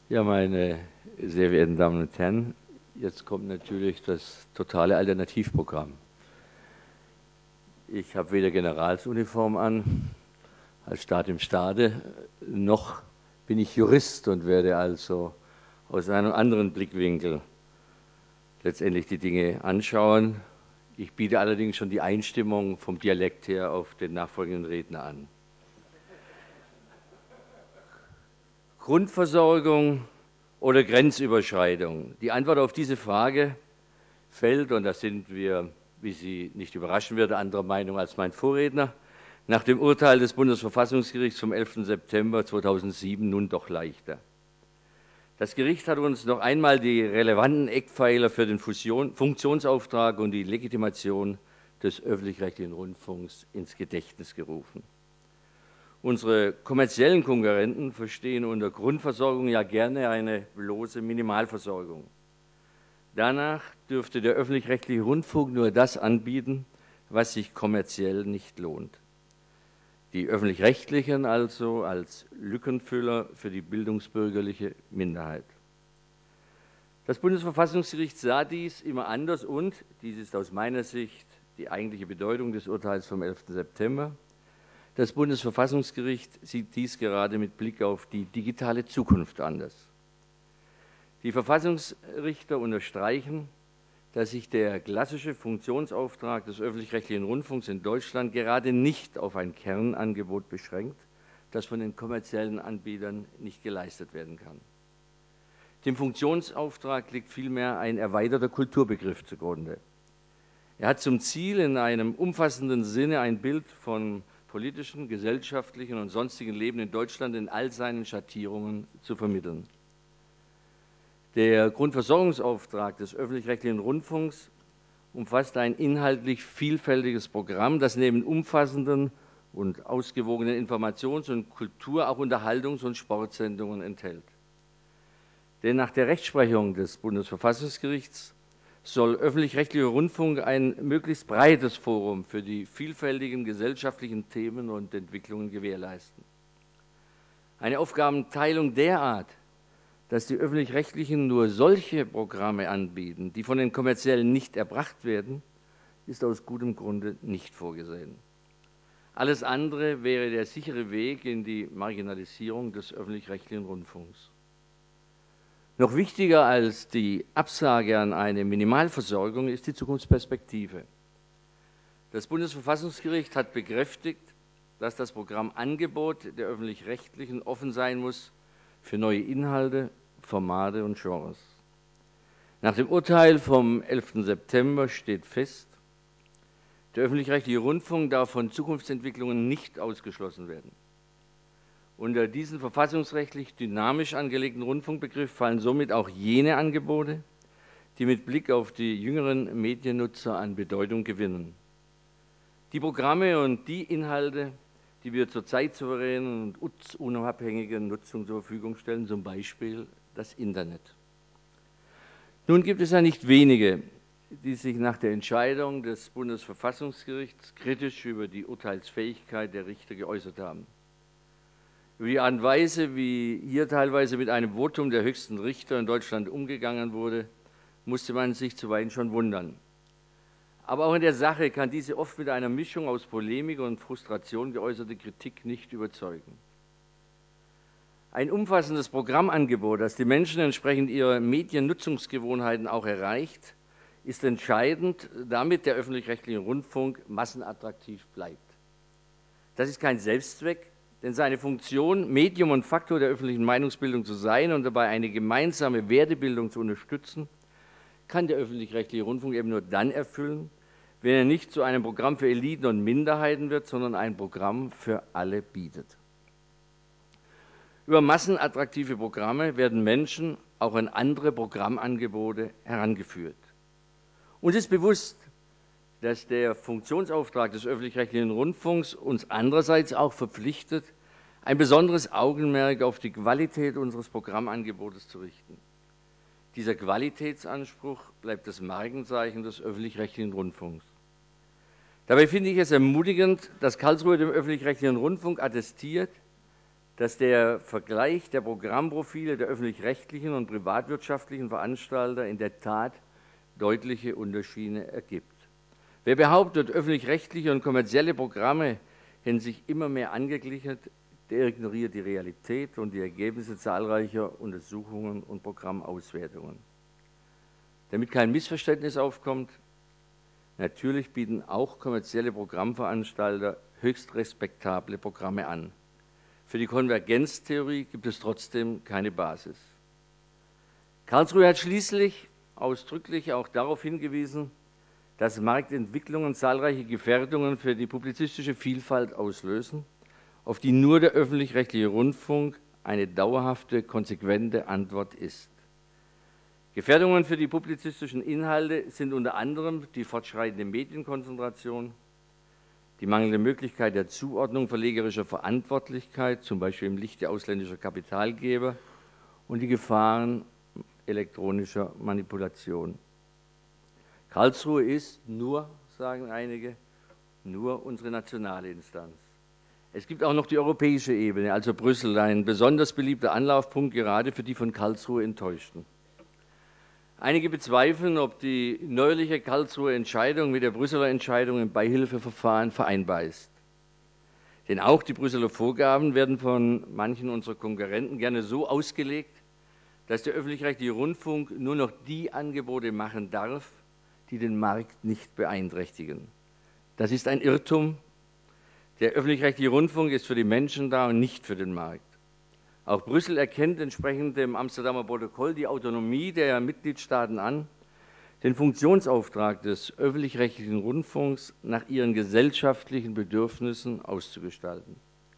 Ja, meine sehr verehrten Damen und Herren, jetzt kommt natürlich das totale Alternativprogramm. Ich habe weder Generalsuniform an, als Staat im Staate, noch bin ich Jurist und werde also aus einem anderen Blickwinkel letztendlich die Dinge anschauen. Ich biete allerdings schon die Einstimmung vom Dialekt her auf den nachfolgenden Redner an. Grundversorgung oder Grenzüberschreitung? Die Antwort auf diese Frage fällt, und da sind wir, wie Sie nicht überraschen wird, anderer Meinung als mein Vorredner, nach dem Urteil des Bundesverfassungsgerichts vom 11. September 2007 nun doch leichter. Das Gericht hat uns noch einmal die relevanten Eckpfeiler für den Funktionsauftrag und die Legitimation des öffentlich-rechtlichen Rundfunks ins Gedächtnis gerufen. Unsere kommerziellen Konkurrenten verstehen unter Grundversorgung ja gerne eine bloße Minimalversorgung. Danach dürfte der öffentlich-rechtliche Rundfunk nur das anbieten, was sich kommerziell nicht lohnt. Die öffentlich-rechtlichen also als Lückenfüller für die bildungsbürgerliche Minderheit. Das Bundesverfassungsgericht sah dies immer anders und, dies ist aus meiner Sicht die eigentliche Bedeutung des Urteils vom 11. September, das Bundesverfassungsgericht sieht dies gerade mit Blick auf die digitale Zukunft anders. Die Verfassungsrichter unterstreichen, dass sich der klassische Funktionsauftrag des öffentlich-rechtlichen Rundfunks in Deutschland gerade nicht auf ein Kernangebot beschränkt, das von den kommerziellen Anbietern nicht geleistet werden kann. Dem Funktionsauftrag liegt vielmehr ein erweiterter Kulturbegriff zugrunde. Er hat zum Ziel, in einem umfassenden Sinne ein Bild von politischen, gesellschaftlichen und sonstigen Leben in Deutschland in all seinen Schattierungen zu vermitteln. Der Grundversorgungsauftrag des öffentlich-rechtlichen Rundfunks umfasst ein inhaltlich vielfältiges Programm, das neben umfassenden und ausgewogenen Informations- und Kultur- auch Unterhaltungs- und Sportsendungen enthält. Denn nach der Rechtsprechung des Bundesverfassungsgerichts soll öffentlich-rechtlicher Rundfunk ein möglichst breites Forum für die vielfältigen gesellschaftlichen Themen und Entwicklungen gewährleisten. Eine Aufgabenteilung derart, dass die Öffentlich-Rechtlichen nur solche Programme anbieten, die von den Kommerziellen nicht erbracht werden, ist aus gutem Grunde nicht vorgesehen. Alles andere wäre der sichere Weg in die Marginalisierung des öffentlich-rechtlichen Rundfunks. Noch wichtiger als die Absage an eine Minimalversorgung ist die Zukunftsperspektive. Das Bundesverfassungsgericht hat bekräftigt, dass das Programmangebot der Öffentlich-Rechtlichen offen sein muss für neue Inhalte, Formate und Genres. Nach dem Urteil vom 11. September steht fest, der öffentlich-rechtliche Rundfunk darf von Zukunftsentwicklungen nicht ausgeschlossen werden. Unter diesen verfassungsrechtlich dynamisch angelegten Rundfunkbegriff fallen somit auch jene Angebote, die mit Blick auf die jüngeren Mediennutzer an Bedeutung gewinnen. Die Programme und die Inhalte, die wir zur zeitsouveränen und unabhängigen Nutzung zur Verfügung stellen, zum Beispiel das Internet. Nun gibt es ja nicht wenige, die sich nach der Entscheidung des Bundesverfassungsgerichts kritisch über die Urteilsfähigkeit der Richter geäußert haben. Über die Art und Weise, wie hier teilweise mit einem Votum der höchsten Richter in Deutschland umgegangen wurde, musste man sich zuweilen schon wundern. Aber auch in der Sache kann diese oft mit einer Mischung aus Polemik und Frustration geäußerte Kritik nicht überzeugen. Ein umfassendes Programmangebot, das die Menschen entsprechend ihrer Mediennutzungsgewohnheiten auch erreicht, ist entscheidend, damit der öffentlich-rechtliche Rundfunk massenattraktiv bleibt. Das ist kein Selbstzweck, denn seine Funktion, Medium und Faktor der öffentlichen Meinungsbildung zu sein und dabei eine gemeinsame Wertebildung zu unterstützen, kann der öffentlich-rechtliche Rundfunk eben nur dann erfüllen, wenn er nicht zu einem Programm für Eliten und Minderheiten wird, sondern ein Programm für alle bietet. Über massenattraktive Programme werden Menschen auch in andere Programmangebote herangeführt. Uns ist bewusst, dass der Funktionsauftrag des öffentlich-rechtlichen Rundfunks uns andererseits auch verpflichtet, ein besonderes Augenmerk auf die Qualität unseres Programmangebotes zu richten. Dieser Qualitätsanspruch bleibt das Markenzeichen des öffentlich-rechtlichen Rundfunks. Dabei finde ich es ermutigend, dass Karlsruhe dem öffentlich-rechtlichen Rundfunk attestiert, dass der Vergleich der Programmprofile der öffentlich-rechtlichen und privatwirtschaftlichen Veranstalter in der Tat deutliche Unterschiede ergibt. Wer behauptet, öffentlich-rechtliche und kommerzielle Programme hätten sich immer mehr angeglichen, der ignoriert die Realität und die Ergebnisse zahlreicher Untersuchungen und Programmauswertungen. Damit kein Missverständnis aufkommt, natürlich bieten auch kommerzielle Programmveranstalter höchst respektable Programme an. Für die Konvergenztheorie gibt es trotzdem keine Basis. Karlsruhe hat schließlich ausdrücklich auch darauf hingewiesen, dass Marktentwicklungen zahlreiche Gefährdungen für die publizistische Vielfalt auslösen, auf die nur der öffentlich-rechtliche Rundfunk eine dauerhafte, konsequente Antwort ist. Gefährdungen für die publizistischen Inhalte sind unter anderem die fortschreitende Medienkonzentration, die mangelnde Möglichkeit der Zuordnung verlegerischer Verantwortlichkeit, zum Beispiel im Lichte ausländischer Kapitalgeber, und die Gefahren elektronischer Manipulation. Karlsruhe ist nur, sagen einige, nur unsere nationale Instanz. Es gibt auch noch die europäische Ebene, also Brüssel, ein besonders beliebter Anlaufpunkt gerade für die von Karlsruhe Enttäuschten. Einige bezweifeln, ob die neuerliche Karlsruher Entscheidung mit der Brüsseler Entscheidung im Beihilfeverfahren vereinbar ist. Denn auch die Brüsseler Vorgaben werden von manchen unserer Konkurrenten gerne so ausgelegt, dass der öffentlich-rechtliche Rundfunk nur noch die Angebote machen darf, die den Markt nicht beeinträchtigen. Das ist ein Irrtum. Der öffentlich-rechtliche Rundfunk ist für die Menschen da und nicht für den Markt. Auch Brüssel erkennt entsprechend dem Amsterdamer Protokoll die Autonomie der Mitgliedstaaten an, den Funktionsauftrag des öffentlich-rechtlichen Rundfunks nach ihren gesellschaftlichen Bedürfnissen auszugestalten.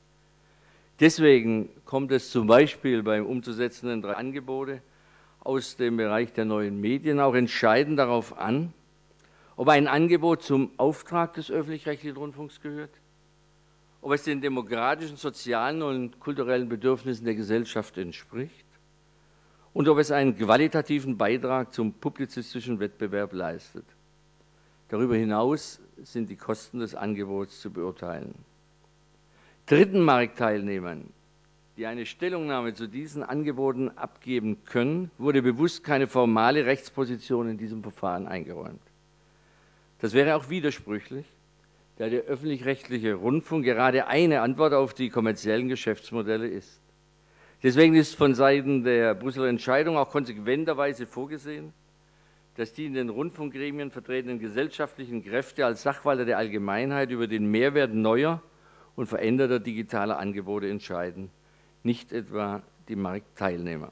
Deswegen kommt es zum Beispiel beim umzusetzenden 3 Angebote aus dem Bereich der neuen Medien auch entscheidend darauf an, ob ein Angebot zum Auftrag des öffentlich-rechtlichen Rundfunks gehört, ob es den demokratischen, sozialen und kulturellen Bedürfnissen der Gesellschaft entspricht und ob es einen qualitativen Beitrag zum publizistischen Wettbewerb leistet. Darüber hinaus sind die Kosten des Angebots zu beurteilen. Dritten Marktteilnehmern, die eine Stellungnahme zu diesen Angeboten abgeben können, wurde bewusst keine formale Rechtsposition in diesem Verfahren eingeräumt. Das wäre auch widersprüchlich, da der öffentlich-rechtliche Rundfunk gerade eine Antwort auf die kommerziellen Geschäftsmodelle ist. Deswegen ist von Seiten der Brüsseler Entscheidung auch konsequenterweise vorgesehen, dass die in den Rundfunkgremien vertretenen gesellschaftlichen Kräfte als Sachwalter der Allgemeinheit über den Mehrwert neuer und veränderter digitaler Angebote entscheiden, nicht etwa die Marktteilnehmer.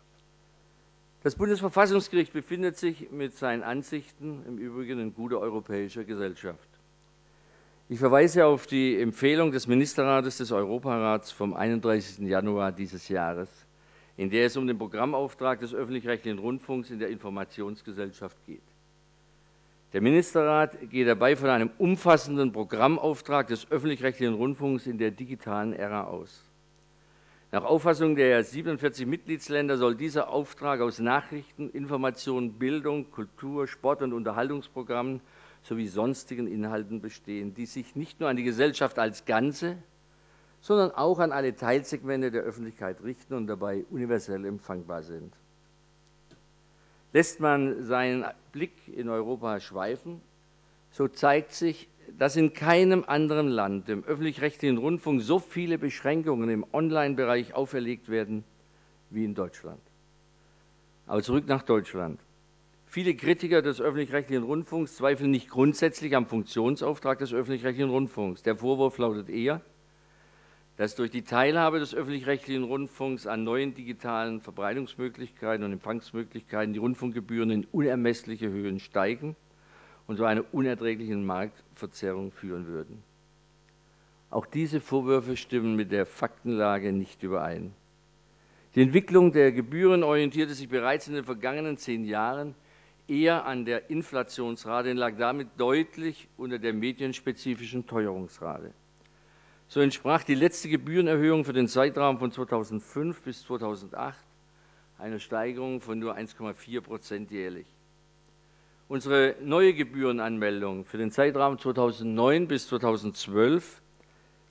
Das Bundesverfassungsgericht befindet sich mit seinen Ansichten im Übrigen in guter europäischer Gesellschaft. Ich verweise auf die Empfehlung des Ministerrates des Europarats vom 31. Januar dieses Jahres, in der es um den Programmauftrag des öffentlich-rechtlichen Rundfunks in der Informationsgesellschaft geht. Der Ministerrat geht dabei von einem umfassenden Programmauftrag des öffentlich-rechtlichen Rundfunks in der digitalen Ära aus. Nach Auffassung der 47 Mitgliedsländer soll dieser Auftrag aus Nachrichten, Informationen, Bildung, Kultur, Sport- und Unterhaltungsprogrammen sowie sonstigen Inhalten bestehen, die sich nicht nur an die Gesellschaft als Ganze, sondern auch an alle Teilsegmente der Öffentlichkeit richten und dabei universell empfangbar sind. Lässt man seinen Blick in Europa schweifen, so zeigt sich, dass in keinem anderen Land dem öffentlich-rechtlichen Rundfunk so viele Beschränkungen im Online-Bereich auferlegt werden wie in Deutschland. Aber zurück nach Deutschland. Viele Kritiker des öffentlich-rechtlichen Rundfunks zweifeln nicht grundsätzlich am Funktionsauftrag des öffentlich-rechtlichen Rundfunks. Der Vorwurf lautet eher, dass durch die Teilhabe des öffentlich-rechtlichen Rundfunks an neuen digitalen Verbreitungsmöglichkeiten und Empfangsmöglichkeiten die Rundfunkgebühren in unermessliche Höhen steigen und zu einer unerträglichen Marktverzerrung führen würden. Auch diese Vorwürfe stimmen mit der Faktenlage nicht überein. Die Entwicklung der Gebühren orientierte sich bereits in den vergangenen 10 Jahren eher an der Inflationsrate und lag damit deutlich unter der medienspezifischen Teuerungsrate. So entsprach die letzte Gebührenerhöhung für den Zeitraum von 2005 bis 2008 einer Steigerung von nur 1,4% jährlich. Unsere neue Gebührenanmeldung für den Zeitraum 2009 bis 2012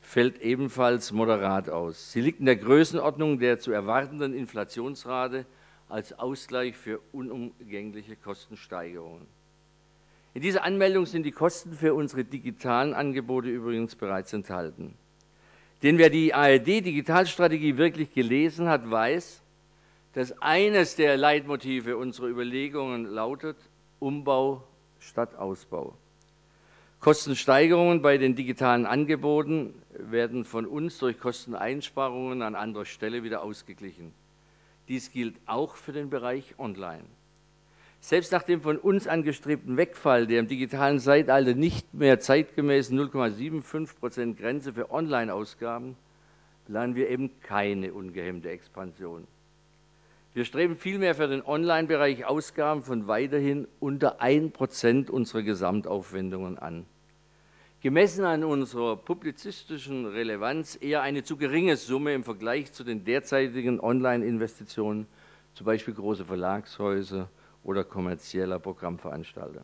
fällt ebenfalls moderat aus. Sie liegt in der Größenordnung der zu erwartenden Inflationsrate als Ausgleich für unumgängliche Kostensteigerungen. In dieser Anmeldung sind die Kosten für unsere digitalen Angebote übrigens bereits enthalten. Denn wer die ARD-Digitalstrategie wirklich gelesen hat, weiß, dass eines der Leitmotive unserer Überlegungen lautet: Umbau statt Ausbau. Kostensteigerungen bei den digitalen Angeboten werden von uns durch Kosteneinsparungen an anderer Stelle wieder ausgeglichen. Dies gilt auch für den Bereich Online. Selbst nach dem von uns angestrebten Wegfall der im digitalen Zeitalter nicht mehr zeitgemäßen 0,75% Grenze für Online-Ausgaben planen wir eben keine ungehemmte Expansion. Wir streben vielmehr für den Online-Bereich Ausgaben von weiterhin unter 1% unserer Gesamtaufwendungen an. Gemessen an unserer publizistischen Relevanz eher eine zu geringe Summe im Vergleich zu den derzeitigen Online-Investitionen, zum Beispiel große Verlagshäuser oder kommerzieller Programmveranstalter.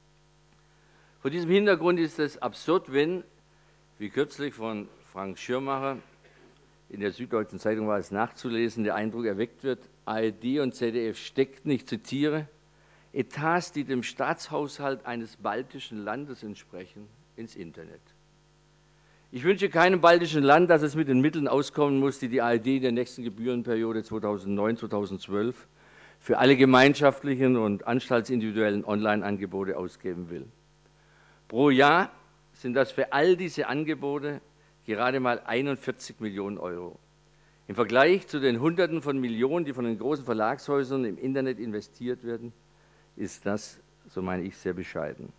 Vor diesem Hintergrund ist es absurd, wenn, wie kürzlich von Frank Schirmacher, in der Süddeutschen Zeitung war es nachzulesen, der Eindruck erweckt wird, ARD und ZDF steckten, ich zitiere, Etats, die dem Staatshaushalt eines baltischen Landes entsprechen, ins Internet. Ich wünsche keinem baltischen Land, dass es mit den Mitteln auskommen muss, die die ARD in der nächsten Gebührenperiode 2009-2012 für alle gemeinschaftlichen und anstaltsindividuellen Online-Angebote ausgeben will. Pro Jahr sind das für all diese Angebote gerade mal 41 Millionen Euro. Im Vergleich zu den Hunderten von Millionen, die von den großen Verlagshäusern im Internet investiert werden, ist das, so meine ich, sehr bescheiden.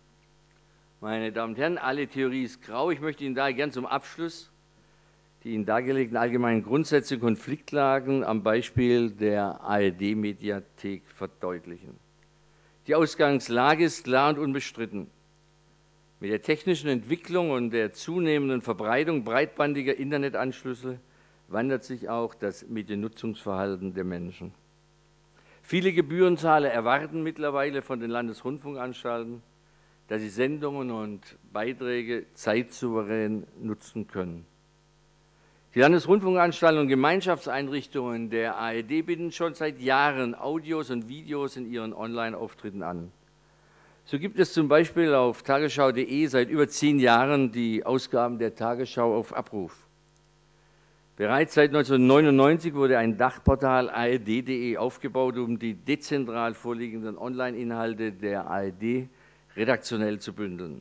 Meine Damen und Herren, alle Theorie ist grau. Ich möchte Ihnen daher gern zum Abschluss die Ihnen dargelegten allgemeinen Grundsätze, Konfliktlagen am Beispiel der ARD-Mediathek verdeutlichen. Die Ausgangslage ist klar und unbestritten. Mit der technischen Entwicklung und der zunehmenden Verbreitung breitbandiger Internetanschlüsse wandelt sich auch das Mediennutzungsverhalten der Menschen. Viele Gebührenzahler erwarten mittlerweile von den Landesrundfunkanstalten, dass sie Sendungen und Beiträge zeitsouverän nutzen können. Die Landesrundfunkanstalten und Gemeinschaftseinrichtungen der ARD bieten schon seit Jahren Audios und Videos in ihren Online-Auftritten an. So gibt es zum Beispiel auf tagesschau.de seit über 10 Jahren die Ausgaben der Tagesschau auf Abruf. Bereits seit 1999 wurde ein Dachportal ard.de aufgebaut, um die dezentral vorliegenden Online-Inhalte der ARD redaktionell zu bündeln.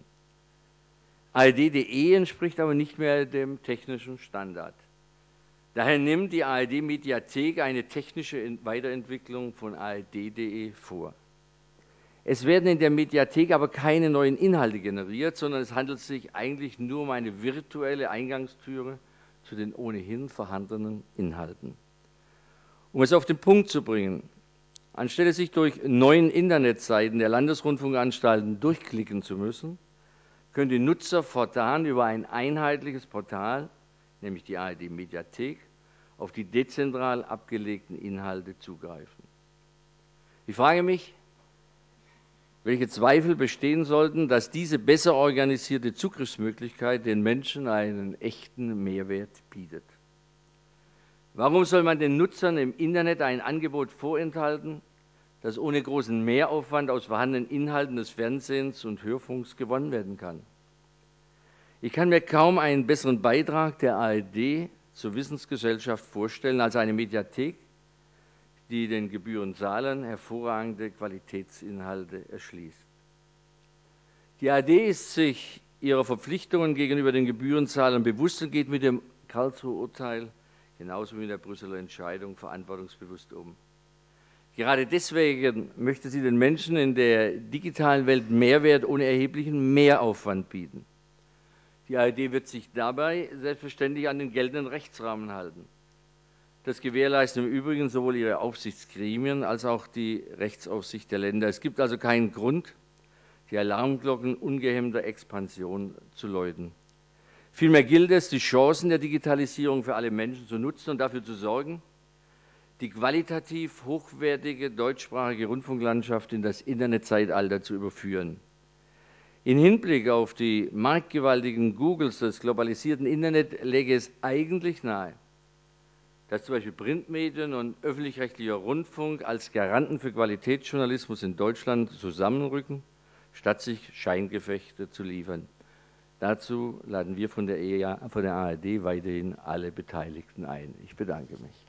ard.de entspricht aber nicht mehr dem technischen Standard. Daher nimmt die ARD-Mediathek eine technische Weiterentwicklung von ard.de vor. Es werden in der Mediathek aber keine neuen Inhalte generiert, sondern es handelt sich eigentlich nur um eine virtuelle Eingangstüre zu den ohnehin vorhandenen Inhalten. Um es auf den Punkt zu bringen, anstelle sich durch 9 Internetseiten der Landesrundfunkanstalten durchklicken zu müssen, können die Nutzer fortan über ein einheitliches Portal, nämlich die ARD-Mediathek, auf die dezentral abgelegten Inhalte zugreifen. Ich frage mich, welche Zweifel bestehen sollten, dass diese besser organisierte Zugriffsmöglichkeit den Menschen einen echten Mehrwert bietet. Warum soll man den Nutzern im Internet ein Angebot vorenthalten, das ohne großen Mehraufwand aus vorhandenen Inhalten des Fernsehens und Hörfunks gewonnen werden kann? Ich kann mir kaum einen besseren Beitrag der ARD zur Wissensgesellschaft vorstellen als eine Mediathek, die den Gebührenzahlern hervorragende Qualitätsinhalte erschließt. Die ARD ist sich ihrer Verpflichtungen gegenüber den Gebührenzahlern bewusst und geht mit dem Karlsruher Urteil genauso wie mit der Brüsseler Entscheidung verantwortungsbewusst um. Gerade deswegen möchte sie den Menschen in der digitalen Welt Mehrwert ohne erheblichen Mehraufwand bieten. Die ARD wird sich dabei selbstverständlich an den geltenden Rechtsrahmen halten. Das gewährleisten im Übrigen sowohl ihre Aufsichtsgremien als auch die Rechtsaufsicht der Länder. Es gibt also keinen Grund, die Alarmglocken ungehemmter Expansion zu läuten. Vielmehr gilt es, die Chancen der Digitalisierung für alle Menschen zu nutzen und dafür zu sorgen, die qualitativ hochwertige deutschsprachige Rundfunklandschaft in das Internetzeitalter zu überführen. In Hinblick auf die marktgewaltigen Googles des globalisierten Internet läge es eigentlich nahe, dass zum Beispiel Printmedien und öffentlich-rechtlicher Rundfunk als Garanten für Qualitätsjournalismus in Deutschland zusammenrücken, statt sich Scheingefechte zu liefern. Dazu laden wir von der ARD weiterhin alle Beteiligten ein. Ich bedanke mich.